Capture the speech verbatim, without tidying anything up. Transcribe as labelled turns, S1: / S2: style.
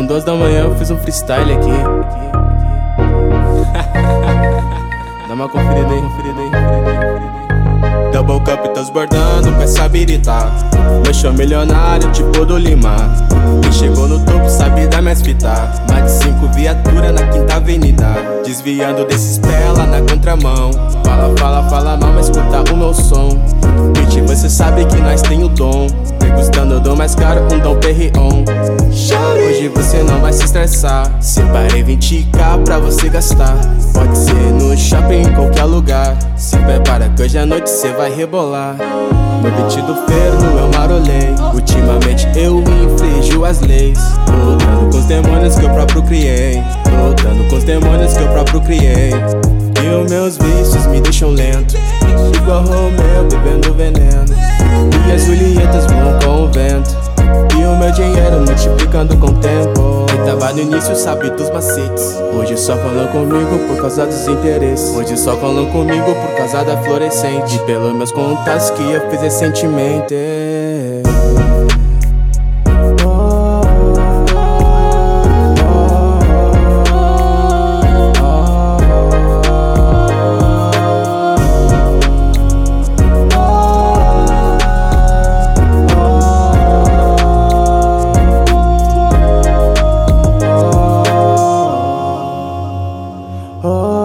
S1: São duas da manhã, eu fiz um freestyle aqui. Dá uma conferida aí, conferida aí, conferida aí. Double cup transbordando com essa birita. Meu show milionário, tipo do Lima. Quem chegou no topo sabe dar minhas fitas. Mais de cinco viaturas na quinta avenida, desviando desses pela na contramão. Fala, fala, fala mal, mas escuta o meu som. Bitch, você sabe que nós tem o dom. Degustando do mais caro, um Dom Perignon. Hoje você não vai se estressar. Separei vinte k pra você gastar. Pode ser no shopping, em qualquer lugar. Se prepara que hoje à noite cê vai rebolar. No beat do ferro eu marolei. Ultimamente eu inflijo as leis. Lutando com os demônios que eu próprio criei. Lutando com os demônios que eu próprio criei. E os meus vícios me deixam lento, igual Romeu bebendo veneno. E as Julietas voam com o vento. E o meu dinheiro multiplicando com o tempo. Quem tava no início sabe dos macetes. Hoje só falam comigo por causa dos interesses. Hoje só falam comigo por causa da fluorescente. E pelos meus contatos que eu fiz recentemente. Oh